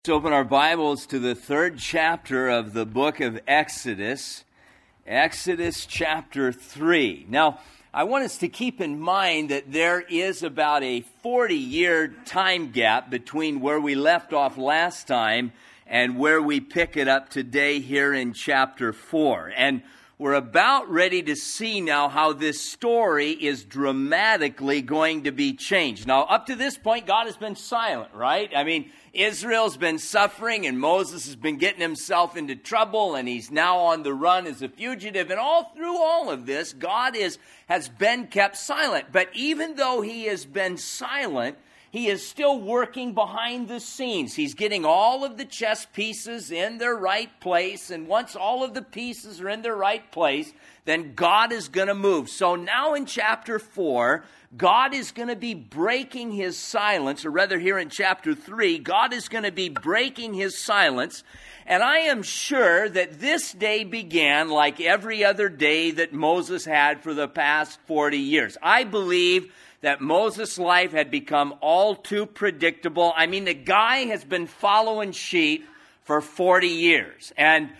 Let's open our Bibles to the third chapter of the book of Exodus, Exodus chapter 3. Now, I want us to keep in mind that there is about a 40-year time gap between where we left off last time and where we pick it up today here in chapter 4. And we're about ready to see now how this story is dramatically going to be changed. Now, up to this point, God has been silent, right? I mean, Israel's been suffering, and Moses has been getting himself into trouble, and he's now on the run as a fugitive. And all through all of this, God has been kept silent. But even though he has been silent, he is still working behind the scenes. He's getting all of the chess pieces in their right place. And once all of the pieces are in their right place, then God is going to move. So now in chapter 4, God is going to be breaking his silence. Or rather here in chapter 3, God is going to be breaking his silence. And I am sure that this day began like every other day that Moses had for the past 40 years. I believe that Moses' life had become all too predictable. I mean, the guy has been following sheep for 40 years. And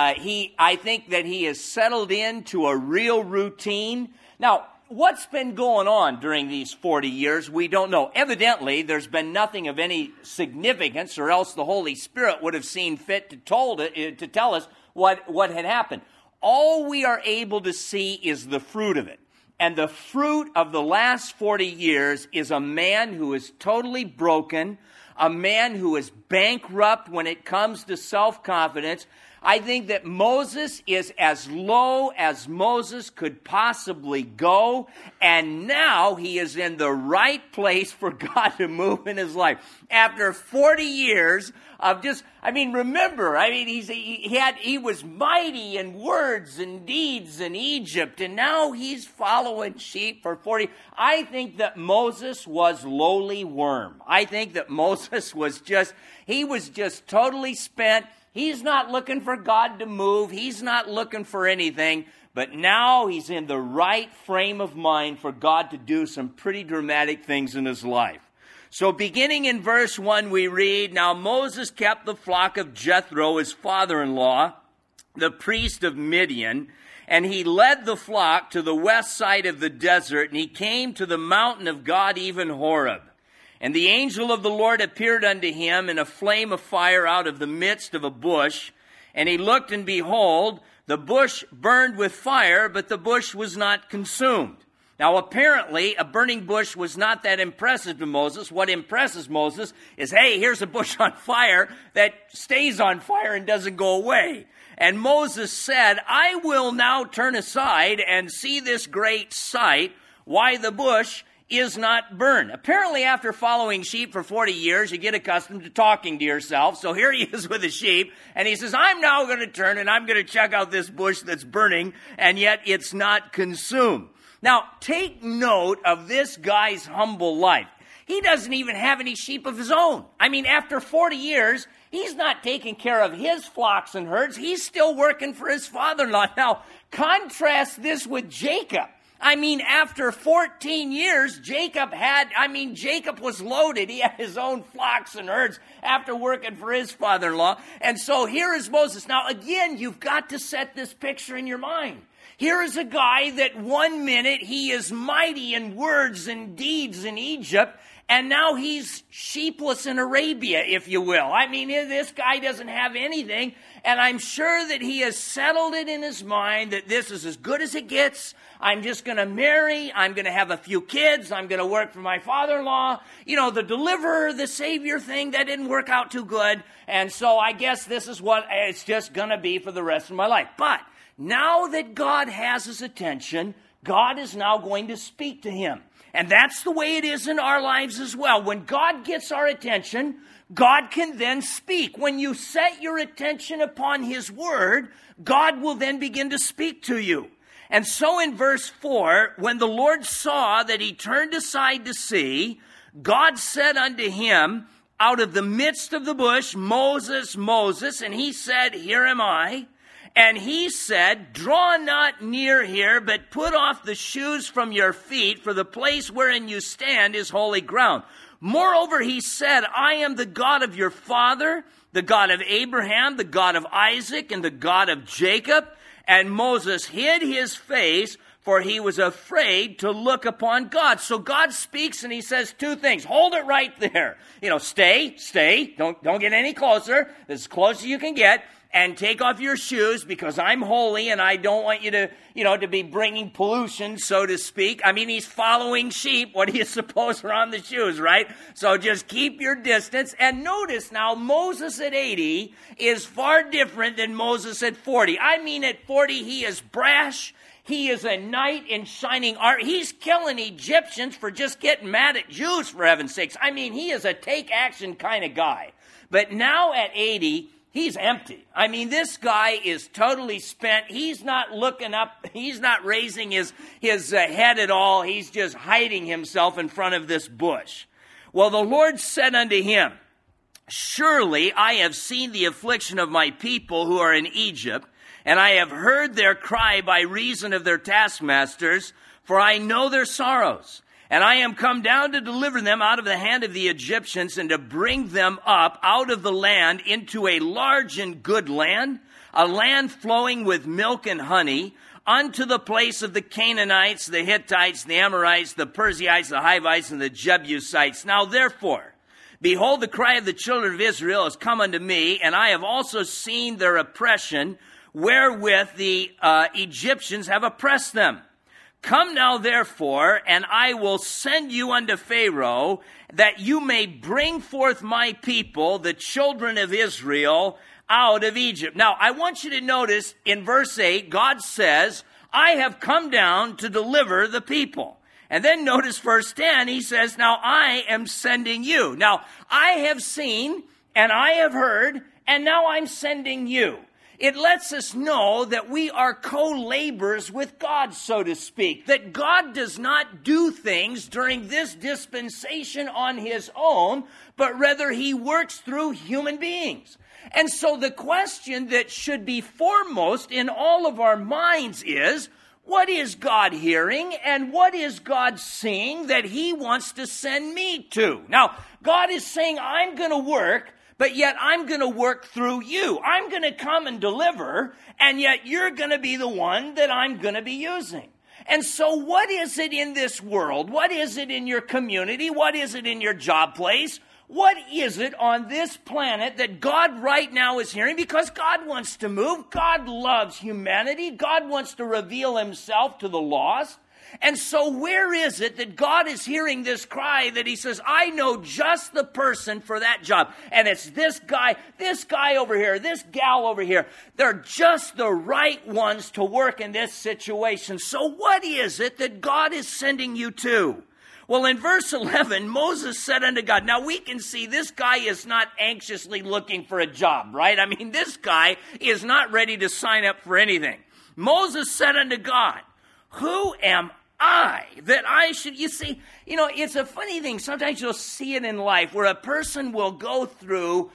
I think that he has settled into a real routine. Now, what's been going on during these 40 years, we don't know. Evidently, there's been nothing of any significance, or else the Holy Spirit would have seen fit to tell us what had happened. All we are able to see is the fruit of it. And the fruit of the last 40 years is a man who is totally broken, a man who is bankrupt when it comes to self-confidence. I think that Moses is as low as Moses could possibly go, and now he is in the right place for God to move in his life. After 40 years of remember, he was mighty in words and deeds in Egypt, and now he's following sheep for 40. I think that Moses was lowly worm. I think that Moses was just totally spent. He's not looking for God to move. He's not looking for anything. But now he's in the right frame of mind for God to do some pretty dramatic things in his life. So beginning in verse 1, we read, "Now Moses kept the flock of Jethro, his father-in-law, the priest of Midian, and he led the flock to the west side of the desert, and he came to the mountain of God, even Horeb. And the angel of the Lord appeared unto him in a flame of fire out of the midst of a bush. And he looked, and behold, the bush burned with fire, but the bush was not consumed." Now, apparently, a burning bush was not that impressive to Moses. What impresses Moses is, hey, here's a bush on fire that stays on fire and doesn't go away. And Moses said, "I will now turn aside and see this great sight, why the bush is not burned." Apparently, after following sheep for 40 years, you get accustomed to talking to yourself. So here he is with a sheep, and he says, "I'm now going to turn, and I'm going to check out this bush that's burning, and yet it's not consumed." Now, take note of this guy's humble life. He doesn't even have any sheep of his own. I mean, after 40 years, he's not taking care of his flocks and herds. He's still working for his father-in-law. Now, contrast this with Jacob. I mean, after 14 years, Jacob was loaded. He had his own flocks and herds after working for his father-in-law. And so here is Moses. Now, again, you've got to set this picture in your mind. Here is a guy that 1 minute he is mighty in words and deeds in Egypt, and now he's sheepless in Arabia, if you will. I mean, this guy doesn't have anything, and I'm sure that he has settled it in his mind that this is as good as it gets. I'm just going to marry. I'm going to have a few kids. I'm going to work for my father-in-law. You know, the deliverer, the savior thing, that didn't work out too good. And so I guess this is what it's just going to be for the rest of my life. But now that God has his attention, God is now going to speak to him. And that's the way it is in our lives as well. When God gets our attention, God can then speak. When you set your attention upon his word, God will then begin to speak to you. And so in verse 4, when the Lord saw that he turned aside to see, God said unto him out of the midst of the bush, "Moses, Moses." And he said, "Here am I." And he said, "Draw not near here, but put off the shoes from your feet, for the place wherein you stand is holy ground." Moreover, he said, I am the God of your father, the God of Abraham, the God of Isaac, and the God of Jacob. And Moses hid his face, for he was afraid to look upon God. So God speaks and he says two things. Hold it right there. Stay. Don't get any closer. As close as you can get. And take off your shoes because I'm holy and I don't want you to, to be bringing pollution, so to speak. I mean, he's following sheep. What do you suppose are on the shoes, right? So just keep your distance. And notice now, Moses at 80 is far different than Moses at 40. I mean, at 40, he is brash. He is a knight in shining armor. He's killing Egyptians for just getting mad at Jews, for heaven's sakes. I mean, he is a take action kind of guy. But now at 80, he's empty. I mean, this guy is totally spent. He's not looking up. He's not raising his head at all. He's just hiding himself in front of this bush. Well, the Lord said unto him, surely I have seen the affliction of my people who are in Egypt, and I have heard their cry by reason of their taskmasters, for I know their sorrows. And I am come down to deliver them out of the hand of the Egyptians and to bring them up out of the land into a large and good land, a land flowing with milk and honey, unto the place of the Canaanites, the Hittites, the Amorites, the Perizzites, the Hivites, and the Jebusites. Now therefore, behold, the cry of the children of Israel has come unto me, and I have also seen their oppression, wherewith the Egyptians have oppressed them. Come now, therefore, and I will send you unto Pharaoh, that you may bring forth my people, the children of Israel, out of Egypt. Now, I want you to notice in verse 8, God says, I have come down to deliver the people. And then notice verse 10, he says, now I am sending you. Now, I have seen, and I have heard, and now I'm sending you. It lets us know that we are co-laborers with God, so to speak. That God does not do things during this dispensation on his own, but rather he works through human beings. And so the question that should be foremost in all of our minds is, what is God hearing and what is God seeing that he wants to send me to? Now, God is saying, I'm going to work, but yet I'm going to work through you. I'm going to come and deliver, and yet you're going to be the one that I'm going to be using. And so what is it in this world? What is it in your community? What is it in your job place? What is it on this planet that God right now is hearing? Because God wants to move. God loves humanity. God wants to reveal himself to the lost. And so where is it that God is hearing this cry that he says, I know just the person for that job. And it's this guy over here, this gal over here. They're just the right ones to work in this situation. So what is it that God is sending you to? Well, in verse 11, Moses said unto God, now we can see this guy is not anxiously looking for a job, right? I mean, this guy is not ready to sign up for anything. Moses said unto God, who am I that I should, you see, it's a funny thing. Sometimes you'll see it in life where a person will go through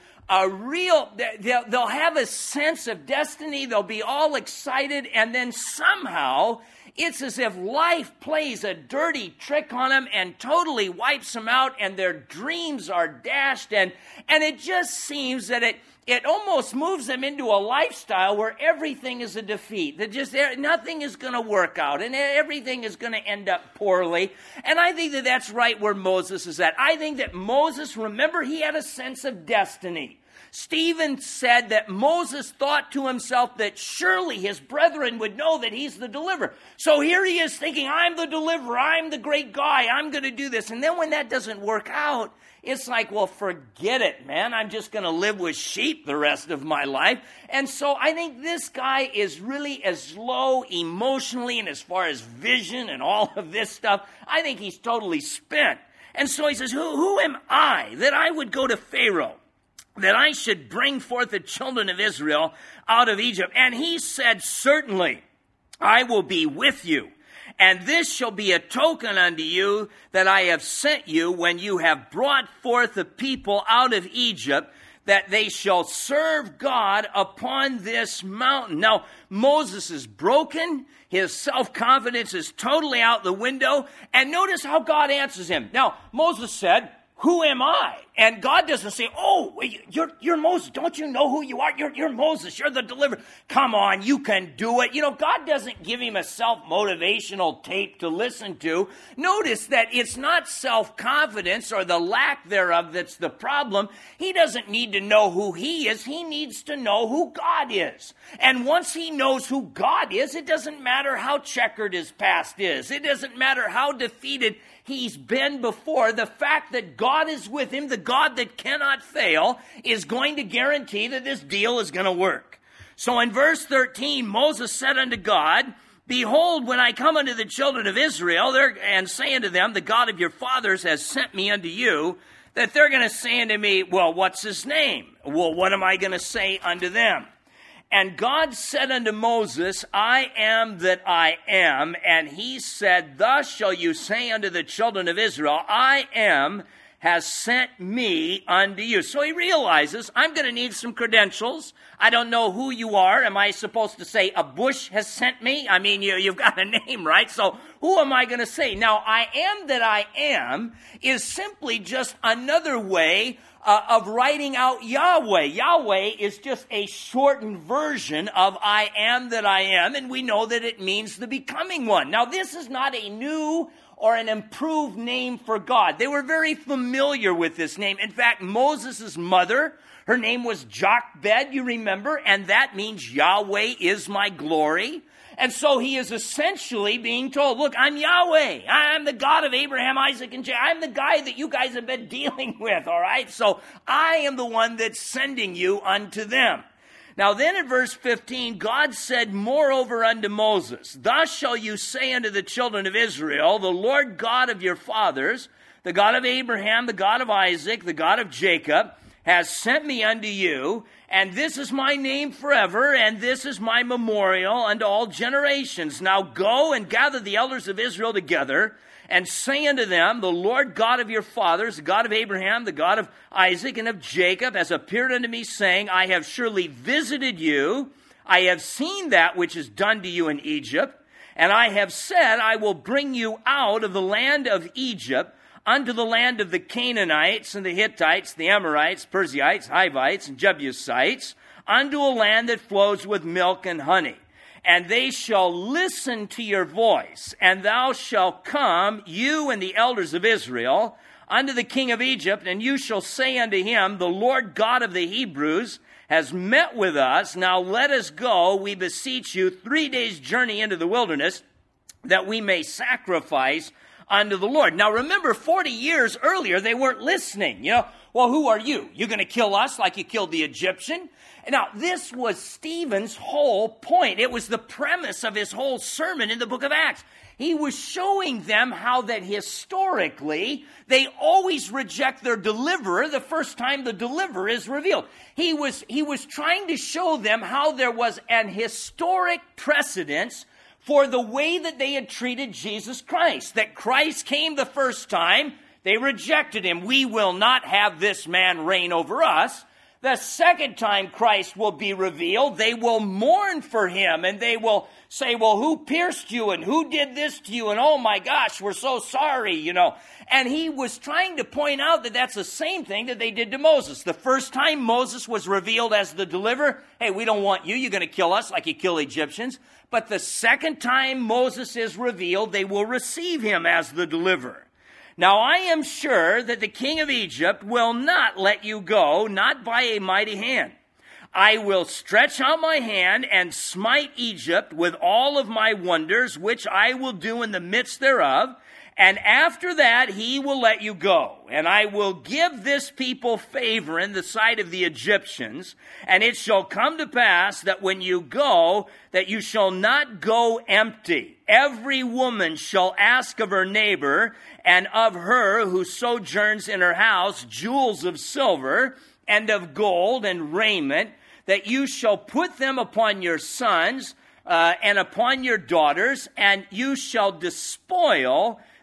they'll have a sense of destiny. They'll be all excited. And then somehow it's as if life plays a dirty trick on them and totally wipes them out, and their dreams are dashed. And it just seems that it almost moves them into a lifestyle where everything is a defeat. That just nothing is going to work out, and everything is going to end up poorly. And I think that that's right where Moses is at. I think that Moses, remember, he had a sense of destiny. Stephen said that Moses thought to himself that surely his brethren would know that he's the deliverer. So here he is thinking, I'm the deliverer, I'm the great guy, I'm going to do this. And then when that doesn't work out, it's like, well, forget it, man. I'm just going to live with sheep the rest of my life. And so I think this guy is really as low emotionally and as far as vision and all of this stuff. I think he's totally spent. And so he says, who am I that I would go to Pharaoh, that I should bring forth the children of Israel out of Egypt? And he said, certainly I will be with you. And this shall be a token unto you that I have sent you when you have brought forth the people out of Egypt, that they shall serve God upon this mountain. Now, Moses is broken. His self-confidence is totally out the window. And notice how God answers him. Now, Moses said, who am I? And God doesn't say, oh, you're Moses. Don't you know who you are? You're Moses. You're the deliverer. Come on, you can do it. God doesn't give him a self-motivational tape to listen to. Notice that it's not self-confidence or the lack thereof that's the problem. He doesn't need to know who he is. He needs to know who God is. And once he knows who God is, it doesn't matter how checkered his past is. It doesn't matter how defeated he's been before. The fact that God is with him, the God that cannot fail, is going to guarantee that this deal is going to work. So in verse 13, Moses said unto God, behold, when I come unto the children of Israel, and say unto them, the God of your fathers has sent me unto you, that they're going to say unto me, well, what's his name? Well, what am I going to say unto them? And God said unto Moses, I am that I am. And he said, thus shall you say unto the children of Israel, I am has sent me unto you. So he realizes, I'm going to need some credentials. I don't know who you are. Am I supposed to say, a bush has sent me? I mean, you've got a name, right? So who am I going to say? Now, I am that I am is simply just another way of writing out Yahweh. Yahweh is just a shortened version of I am that I am, and we know that it means the becoming one. Now, this is not a new or an improved name for God. They were very familiar with this name. In fact, Moses' mother, her name was Jochebed, you remember, and that means Yahweh is my glory. And so he is essentially being told, look, I'm Yahweh. I'm the God of Abraham, Isaac, and Jacob. I'm the guy that you guys have been dealing with, all right? So I am the one that's sending you unto them. Now then in verse 15, God said moreover unto Moses, thus shall you say unto the children of Israel, the Lord God of your fathers, the God of Abraham, the God of Isaac, the God of Jacob, has sent me unto you, and this is my name forever, and this is my memorial unto all generations. Now go and gather the elders of Israel together, and say unto them, the Lord God of your fathers, the God of Abraham, the God of Isaac, and of Jacob, has appeared unto me, saying, I have surely visited you, I have seen that which is done to you in Egypt, and I have said, I will bring you out of the land of Egypt, unto the land of the Canaanites and the Hittites, the Amorites, Perizzites, Hivites, and Jebusites, unto a land that flows with milk and honey. And they shall listen to your voice, and thou shalt come, you and the elders of Israel, unto the king of Egypt, and you shall say unto him, the Lord God of the Hebrews has met with us. Now let us go, we beseech you, 3 days' journey into the wilderness, that we may sacrifice unto the Lord. Now remember, 40 years earlier, they weren't listening. Well, who are you? You're going to kill us like you killed the Egyptian? Now, this was Stephen's whole point. It was the premise of his whole sermon in the book of Acts. He was showing them how that historically, they always reject their deliverer the first time the deliverer is revealed. He was trying to show them how there was an historic precedence for the way that they had treated Jesus Christ. That Christ came the first time, they rejected him. We will not have this man reign over us. The second time Christ will be revealed, they will mourn for him, and they will say, well, who pierced you, and who did this to you, and oh my gosh, we're so sorry, And he was trying to point out that that's the same thing that they did to Moses. The first time Moses was revealed as the deliverer, hey, we don't want you, you're going to kill us like you kill Egyptians. But the second time Moses is revealed, they will receive him as the deliverer. Now I am sure that the king of Egypt will not let you go, not by a mighty hand. I will stretch out my hand and smite Egypt with all of my wonders, which I will do in the midst thereof. And after that, he will let you go. And I will give this people favor in the sight of the Egyptians. And it shall come to pass that when you go, that you shall not go empty. Every woman shall ask of her neighbor and of her who sojourns in her house jewels of silver and of gold and raiment, that you shall put them upon your sons and upon your daughters, and you shall despoil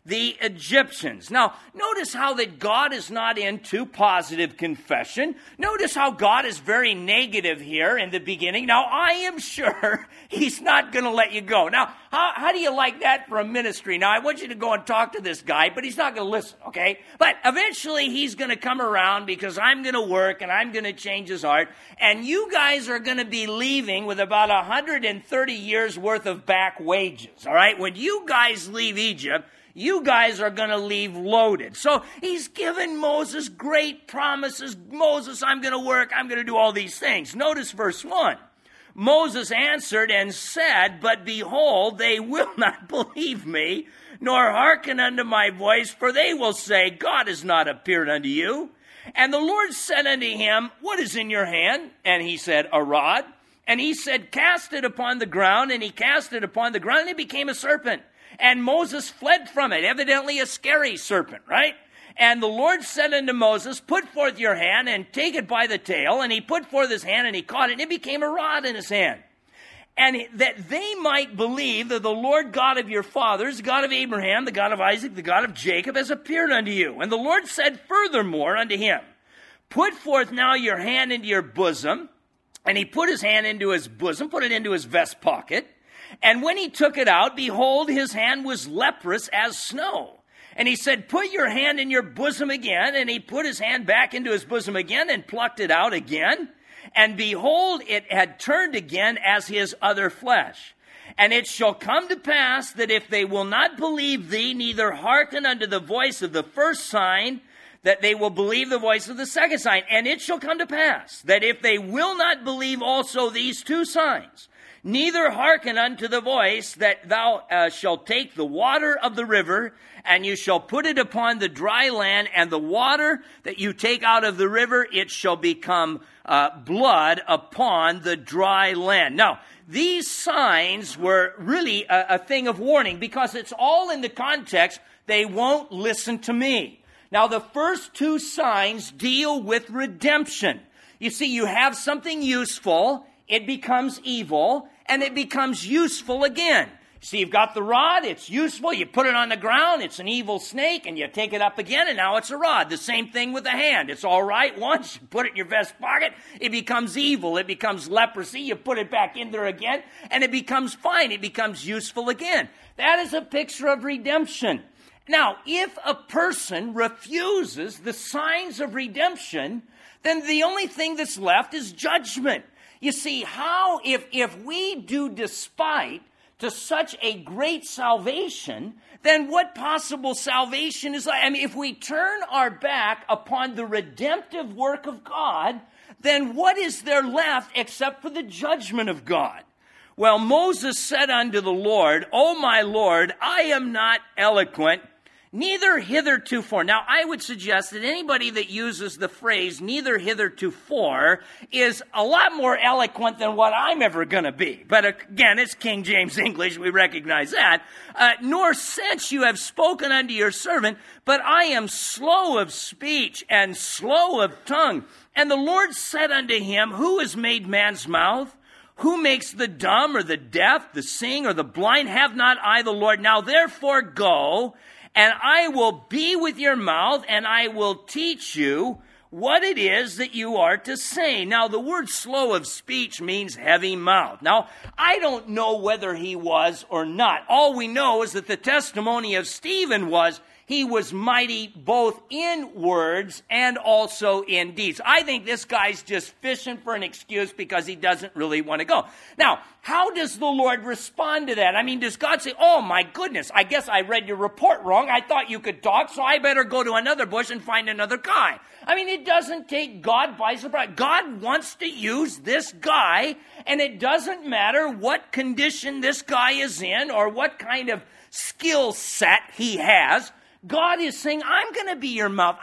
the Egyptians. Now, notice how that God is not into positive confession. Notice how God is very negative here in the beginning. Now, I am sure he's not going to let you go. Now, how do you like that for a ministry? Now, I want you to go and talk to this guy, but he's not going to listen, okay? But eventually he's going to come around because I'm going to work and I'm going to change his heart. And you guys are going to be leaving with about 130 years worth of back wages, all right? When you guys leave Egypt, you guys are going to leave loaded. So he's given Moses great promises. Moses, I'm going to work. I'm going to do all these things. Notice verse 1. Moses answered and said, but behold, they will not believe me, nor hearken unto my voice, for they will say, God has not appeared unto you. And the Lord said unto him, what is in your hand? And he said, a rod. And he said, cast it upon the ground. And he cast it upon the ground, and it became a serpent. And Moses fled from it, evidently a scary serpent, right? And the Lord said unto Moses, put forth your hand and take it by the tail. And he put forth his hand and he caught it, and it became a rod in his hand. And that they might believe that the Lord God of your fathers, the God of Abraham, the God of Isaac, the God of Jacob, has appeared unto you. And the Lord said furthermore unto him, put forth now your hand into your bosom. And he put his hand into his bosom, put it into his vest pocket. And when he took it out, behold, his hand was leprous as snow. And he said, put your hand in your bosom again. And he put his hand back into his bosom again and plucked it out again. And behold, it had turned again as his other flesh. And it shall come to pass that if they will not believe thee, neither hearken unto the voice of the first sign, that they will believe the voice of the second sign. And it shall come to pass that if they will not believe also these two signs, neither hearken unto the voice, that thou shalt take the water of the river, and you shall put it upon the dry land, and the water that you take out of the river, it shall become blood upon the dry land. Now, these signs were really a thing of warning, because it's all in the context, they won't listen to me. Now, the first two signs deal with redemption. You see, you have something useful, it becomes evil, and it becomes useful again. See, you've got the rod, it's useful, you put it on the ground, it's an evil snake, and you take it up again, and now it's a rod. The same thing with the hand. It's all right once, you put it in your vest pocket, it becomes evil, it becomes leprosy, you put it back in there again, and it becomes fine, it becomes useful again. That is a picture of redemption. Now, if a person refuses the signs of redemption, then the only thing that's left is judgment. You see, how, if we do despite to such a great salvation, then what possible salvation is like? I mean, if we turn our back upon the redemptive work of God, then what is there left except for the judgment of God? Well, Moses said unto the Lord, O my Lord, I am not eloquent, neither heretofore. Now, I would suggest that anybody that uses the phrase neither heretofore is a lot more eloquent than what I'm ever going to be. But again, it's King James English. We recognize that. Nor since you have spoken unto your servant, but I am slow of speech and slow of tongue. And the Lord said unto him, who has made man's mouth? Who makes the dumb or the deaf, the seeing or the blind? Have not I the Lord? Now therefore go, and I will be with your mouth, and I will teach you what it is that you are to say. Now, the word slow of speech means heavy mouth. Now, I don't know whether he was or not. All we know is that the testimony of Stephen was he was mighty both in words and also in deeds. I think this guy's just fishing for an excuse because he doesn't really want to go. Now, how does the Lord respond to that? I mean, does God say, oh my goodness, I guess I read your report wrong. I thought you could talk, so I better go to another bush and find another guy. I mean, it doesn't take God by surprise. God wants to use this guy, and it doesn't matter what condition this guy is in or what kind of skill set he has. God is saying, I'm going to be your mouth.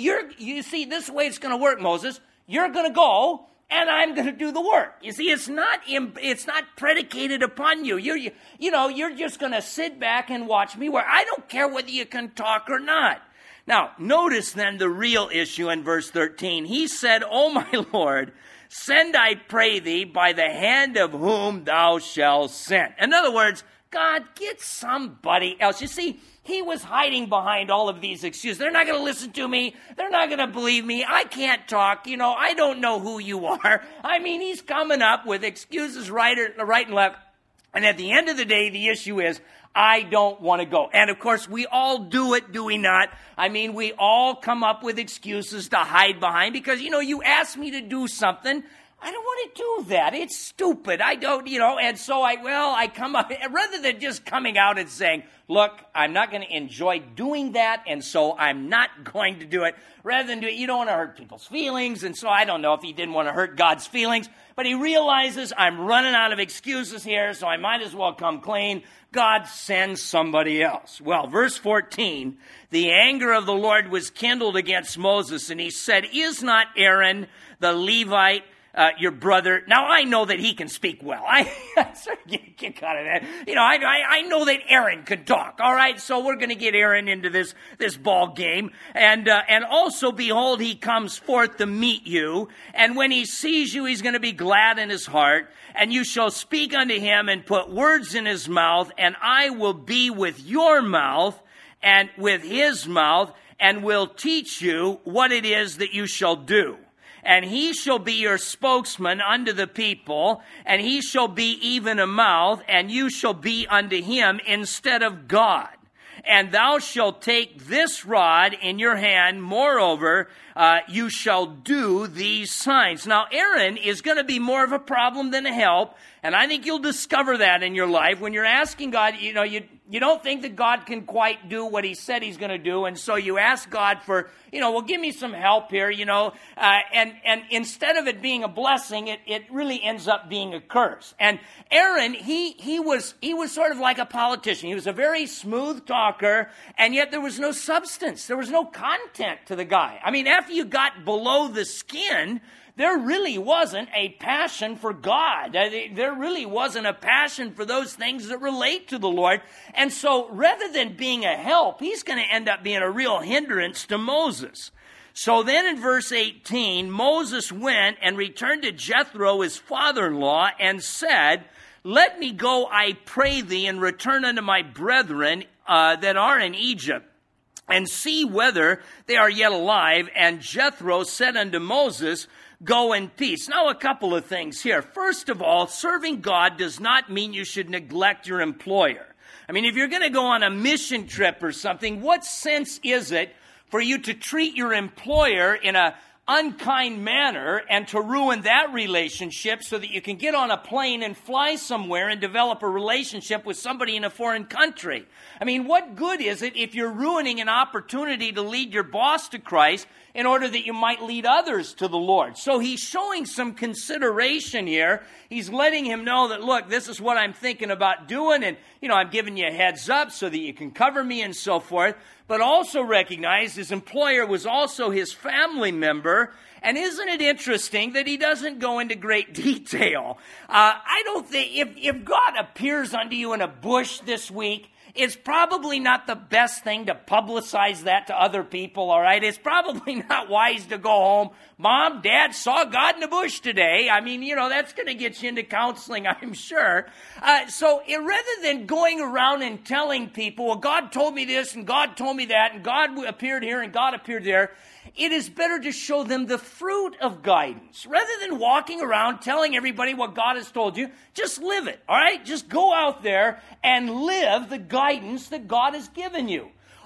You see, this is the way it's going to work, Moses. You're going to go, and I'm going to do the work. You see, it's not predicated upon you. You're just going to sit back and watch me work. I don't care whether you can talk or not. Now, notice then the real issue in verse 13. He said, O my Lord, send, I pray thee, by the hand of whom thou shalt send. In other words, God, get somebody else. You see, he was hiding behind all of these excuses. They're not going to listen to me. They're not going to believe me. I can't talk. I don't know who you are. I mean, he's coming up with excuses right and left. And at the end of the day, the issue is, I don't want to go. And of course, we all do it, do we not? I mean, we all come up with excuses to hide behind because, you asked me to do something. I don't want to do that. It's stupid. I don't, and so I come up, rather than just coming out and saying, look, I'm not going to enjoy doing that, and so I'm not going to do it. Rather than do it, you don't want to hurt people's feelings, and so I don't know if he didn't want to hurt God's feelings, but he realizes I'm running out of excuses here, so I might as well come clean. God sends somebody else. Well, verse 14, the anger of the Lord was kindled against Moses, and he said, is not Aaron the Levite your brother? Now, I know that he can speak well. I sort of get a kick out of that. I know that Aaron could talk. All right, so we're going to get Aaron into this ball game. And also, behold, he comes forth to meet you. And when he sees you, he's going to be glad in his heart. And you shall speak unto him and put words in his mouth. And I will be with your mouth and with his mouth and will teach you what it is that you shall do. And he shall be your spokesman unto the people, and he shall be even a mouth, and you shall be unto him instead of God. And thou shalt take this rod in your hand, moreover, you shall do these signs. Now, Aaron is going to be more of a problem than a help, and I think you'll discover that in your life. When you're asking God, you don't think that God can quite do what he said he's going to do, and so you ask God for, well, give me some help here, and instead of it being a blessing, it really ends up being a curse. And Aaron, he was sort of like a politician. He was a very smooth talker, and yet there was no substance. There was no content to the guy. I mean, after you got below the skin, there really wasn't a passion for God. There really wasn't a passion for those things that relate to the Lord. And so rather than being a help, he's going to end up being a real hindrance to Moses. So then in verse 18, Moses went and returned to Jethro, his father-in-law, and said, let me go, I pray thee, and return unto my brethren that are in Egypt, and see whether they are yet alive. And Jethro said unto Moses, go in peace. Now, a couple of things here. First of all, serving God does not mean you should neglect your employer. I mean, if you're going to go on a mission trip or something, what sense is it for you to treat your employer in a unkind manner and to ruin that relationship so that you can get on a plane and fly somewhere and develop a relationship with somebody in a foreign country? I mean, what good is it if you're ruining an opportunity to lead your boss to Christ in order that you might lead others to the Lord? So he's showing some consideration here. He's letting him know that, look, this is what I'm thinking about doing, and, I'm giving you a heads up so that you can cover me and so forth. But also recognize his employer was also his family member. And isn't it interesting that he doesn't go into great detail? I don't think, if God appears unto you in a bush this week, it's probably not the best thing to publicize that to other people, all right? It's probably not wise to go home. Mom, Dad saw God in the bush today. I mean, that's going to get you into counseling, I'm sure. So rather than going around and telling people, well, God told me this and God told me that and God appeared here and God appeared there, it is better to show them the fruit of guidance. Rather than walking around telling everybody what God has told you, just live it, all right? Just go out there and live the guidance that God has given you.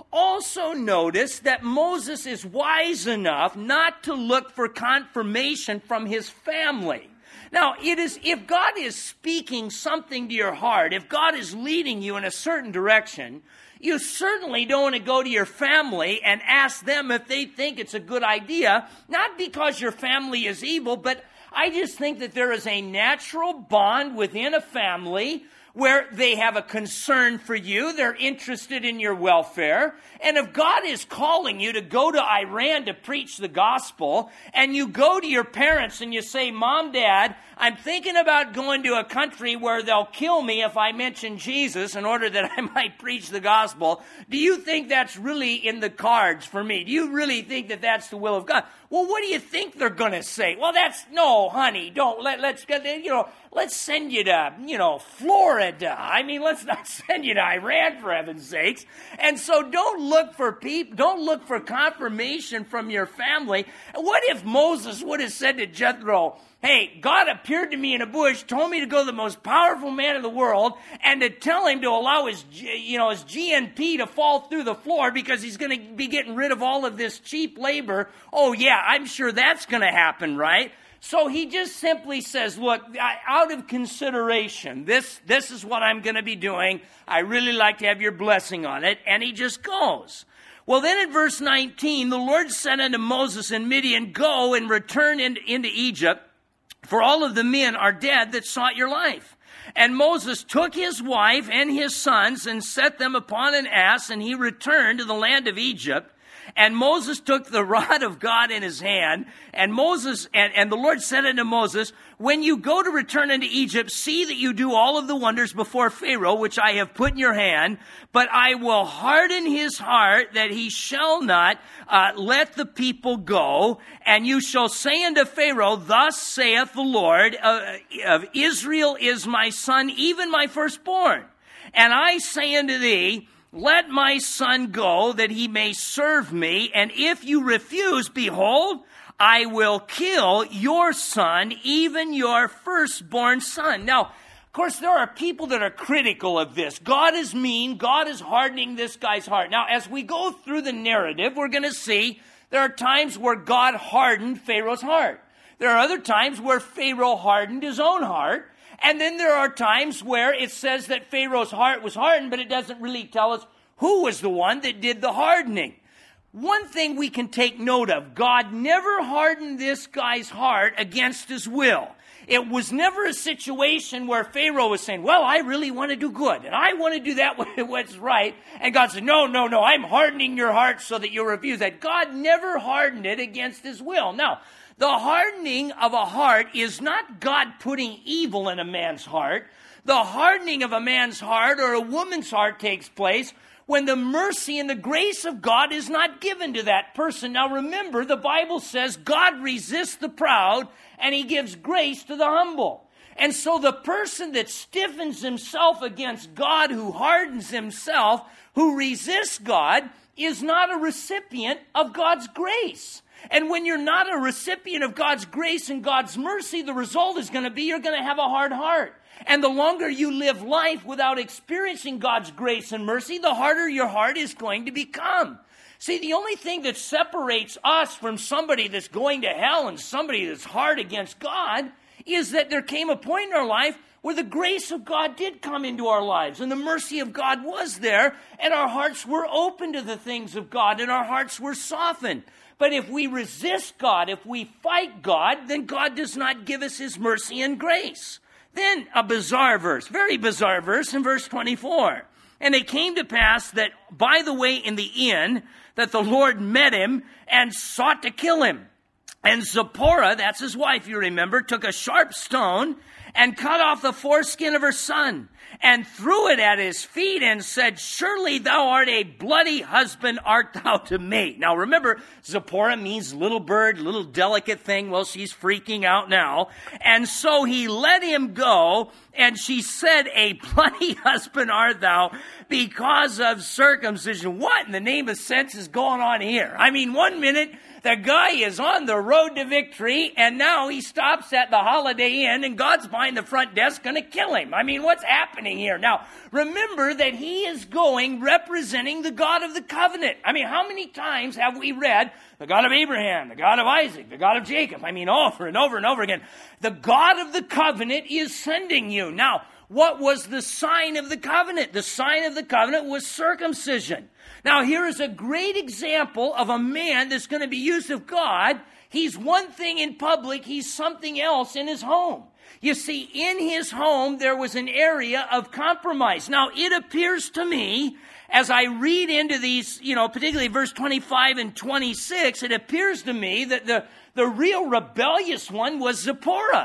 Also notice that Moses is wise enough not to look for confirmation from his family. Now, if God is speaking something to your heart, if God is leading you in a certain direction, you certainly don't want to go to your family and ask them if they think it's a good idea, not because your family is evil, but I just think that there is a natural bond within a family where they have a concern for you, they're interested in your welfare, and if God is calling you to go to Iran to preach the gospel, and you go to your parents and you say, Mom, Dad, I'm thinking about going to a country where they'll kill me if I mention Jesus in order that I might preach the gospel, do you think that's really in the cards for me? Do you really think that that's the will of God? Well, what do you think they're going to say? Well, no, honey, don't, let's send you to, Florida. I mean, let's not send you to Iran, for heaven's sakes. And so don't look for confirmation from your family. What if Moses would have said to Jethro, hey, God appeared to me in a bush, told me to go to the most powerful man in the world, and to tell him to allow his GNP to fall through the floor because he's going to be getting rid of all of this cheap labor. Oh, yeah, I'm sure that's going to happen, right? So he just simply says, look, out of consideration, this is what I'm going to be doing. I really like to have your blessing on it. And he just goes. Well, then in verse 19, the Lord said unto Moses in Midian, go and return into Egypt, for all of the men are dead that sought your life. And Moses took his wife and his sons and set them upon an ass, and he returned to the land of Egypt. And Moses took the rod of God in his hand, and the Lord said unto Moses, when you go to return into Egypt, see that you do all of the wonders before Pharaoh, which I have put in your hand, but I will harden his heart that he shall not let the people go. And you shall say unto Pharaoh, thus saith the Lord, of Israel is my son, even my firstborn. And I say unto thee, let my son go, that he may serve me. And if you refuse, behold, I will kill your son, even your firstborn son. Now, of course, there are people that are critical of this. God is mean. God is hardening this guy's heart. Now, as we go through the narrative, we're going to see there are times where God hardened Pharaoh's heart. There are other times where Pharaoh hardened his own heart. And then there are times where it says that Pharaoh's heart was hardened, but it doesn't really tell us who was the one that did the hardening. One thing we can take note of, God never hardened this guy's heart against his will. It was never a situation where Pharaoh was saying, well, I really want to do good, and I want to do that what's right. And God said, no, I'm hardening your heart so that you'll refuse that. God never hardened it against his will. Now, the hardening of a heart is not God putting evil in a man's heart. The hardening of a man's heart or a woman's heart takes place when the mercy and the grace of God is not given to that person. Now remember, the Bible says God resists the proud and he gives grace to the humble. And so the person that stiffens himself against God, who hardens himself, who resists God, is not a recipient of God's grace. And when you're not a recipient of God's grace and God's mercy, the result is going to be you're going to have a hard heart. And the longer you live life without experiencing God's grace and mercy, the harder your heart is going to become. See, the only thing that separates us from somebody that's going to hell and somebody that's hard against God is that there came a point in our life where the grace of God did come into our lives and the mercy of God was there, and our hearts were open to the things of God and our hearts were softened. But if we resist God, if we fight God, then God does not give us his mercy and grace. Then a bizarre verse, very bizarre verse in verse 24. And it came to pass that by the way in the inn that the Lord met him and sought to kill him. And Zipporah, that's his wife, you remember, took a sharp stone and cut off the foreskin of her son and threw it at his feet and said, surely thou art a bloody husband art thou to me. Now remember, Zipporah means little bird, little delicate thing. Well, she's freaking out now. And so he let him go, and she said, a bloody husband art thou because of circumcision. What in the name of sense is going on here? I mean, 1 minute, the guy is on the road to victory, and now he stops at the Holiday Inn, and God's behind the front desk going to kill him. I mean, what's happening here? Now, remember that he is going representing the God of the covenant. I mean, how many times have we read the God of Abraham, the God of Isaac, the God of Jacob? I mean, over and over and over again. The God of the covenant is sending you. Now, what was the sign of the covenant? The sign of the covenant was circumcision. Now, here is a great example of a man that's going to be used of God. He's one thing in public, he's something else in his home. You see, in his home, there was an area of compromise. Now, it appears to me, as I read into these, particularly verse 25 and 26, it appears to me that the real rebellious one was Zipporah.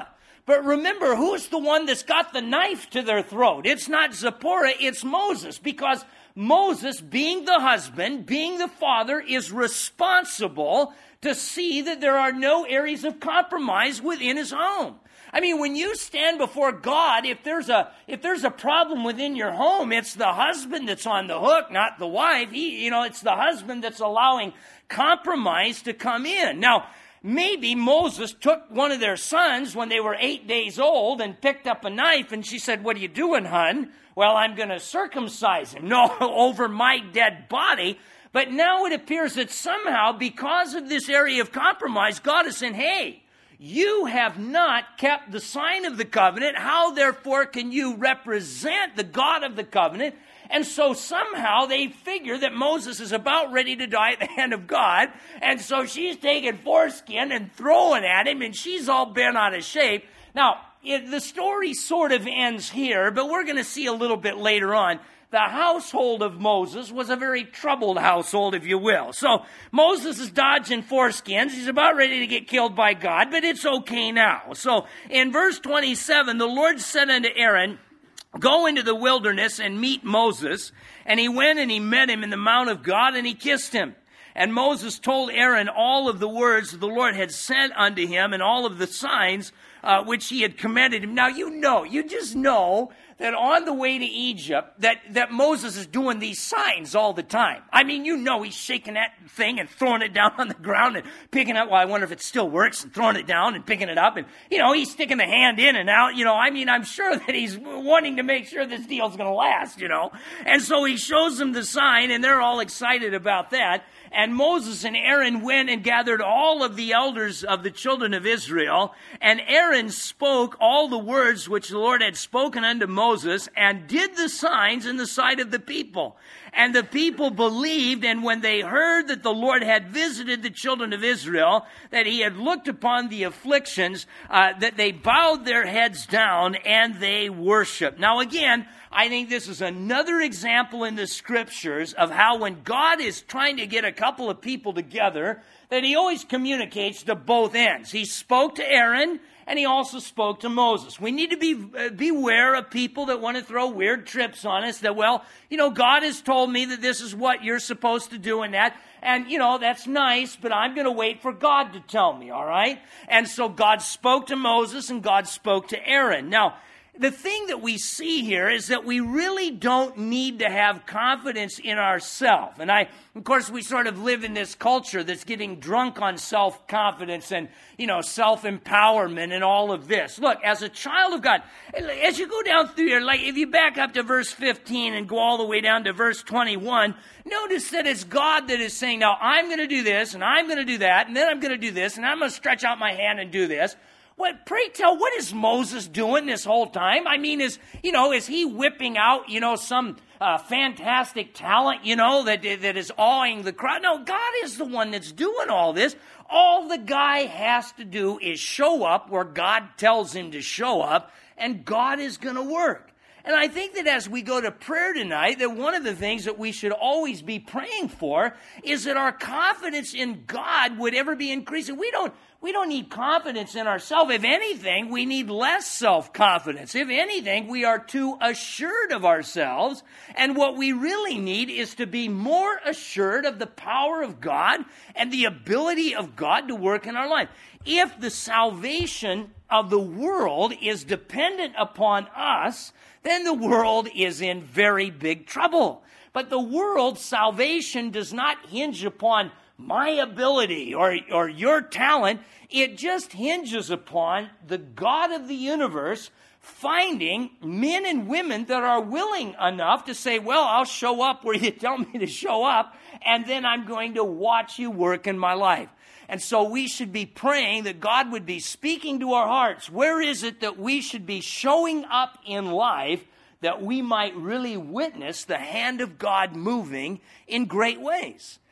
But remember, who's the one that's got the knife to their throat? It's not Zipporah, it's Moses, because Moses, being the husband, being the father, is responsible to see that there are no areas of compromise within his home. I mean, when you stand before God, if there's a problem within your home, it's the husband that's on the hook, not the wife. It's the husband that's allowing compromise to come in. Now, maybe Moses took one of their sons when they were 8 days old and picked up a knife, and she said, "What are you doing, hon?" "Well, I'm going to circumcise him." "No, over my dead body." But now it appears that somehow, because of this area of compromise, God is saying, "Hey, you have not kept the sign of the covenant. How, therefore, can you represent the God of the covenant?" And so somehow they figure that Moses is about ready to die at the hand of God. And so she's taking foreskin and throwing at him, and she's all bent out of shape. Now, the story sort of ends here, but we're going to see a little bit later on. The household of Moses was a very troubled household, if you will. So Moses is dodging foreskins. He's about ready to get killed by God, but it's okay now. So in verse 27, the Lord said unto Aaron, "Go into the wilderness and meet Moses." And he went and he met him in the mount of God, and he kissed him. And Moses told Aaron all of the words that the Lord had said unto him, and all of the signs which he had commanded him. Now you just know that on the way to Egypt, that Moses is doing these signs all the time. I mean, he's shaking that thing and throwing it down on the ground and picking up, well, I wonder if it still works, and throwing it down and picking it up. And, he's sticking the hand in and out. I'm sure that he's wanting to make sure this deal's going to last, And so he shows them the sign, and they're all excited about that. And Moses and Aaron went and gathered all of the elders of the children of Israel. And Aaron spoke all the words which the Lord had spoken unto Moses, and did the signs in the sight of the people. And the people believed, and when they heard that the Lord had visited the children of Israel, that he had looked upon the afflictions, that they bowed their heads down and they worshiped. Now again, I think this is another example in the scriptures of how when God is trying to get a couple of people together, that he always communicates to both ends. He spoke to Aaron, and he also spoke to Moses. We need to beware of people that want to throw weird trips on us, that, God has told me that this is what you're supposed to do and that. And, that's nice, but I'm going to wait for God to tell me, all right? And so God spoke to Moses, and God spoke to Aaron. Now, the thing that we see here is that we really don't need to have confidence in ourselves. And of course, we sort of live in this culture that's getting drunk on self-confidence and, self-empowerment and all of this. Look, as a child of God, as you go down through here, like if you back up to verse 15 and go all the way down to verse 21, notice that it's God that is saying, now I'm going to do this, and I'm going to do that, and then I'm going to do this, and I'm going to stretch out my hand and do this. Pray tell, what is Moses doing this whole time? I mean, is he whipping out, some fantastic talent, that is awing the crowd? No, God is the one that's doing all this. All the guy has to do is show up where God tells him to show up, and God is going to work. And I think that as we go to prayer tonight, that one of the things that we should always be praying for is that our confidence in God would ever be increasing. We don't need confidence in ourselves. If anything, we need less self-confidence. If anything, we are too assured of ourselves. And what we really need is to be more assured of the power of God and the ability of God to work in our life. If the salvation of the world is dependent upon us, then the world is in very big trouble. But the world's salvation does not hinge upon my ability or your talent. It just hinges upon the God of the universe finding men and women that are willing enough to say, well, I'll show up where you tell me to show up, and then I'm going to watch you work in my life. And so we should be praying that God would be speaking to our hearts. Where is it that we should be showing up in life that we might really witness the hand of God moving in great ways?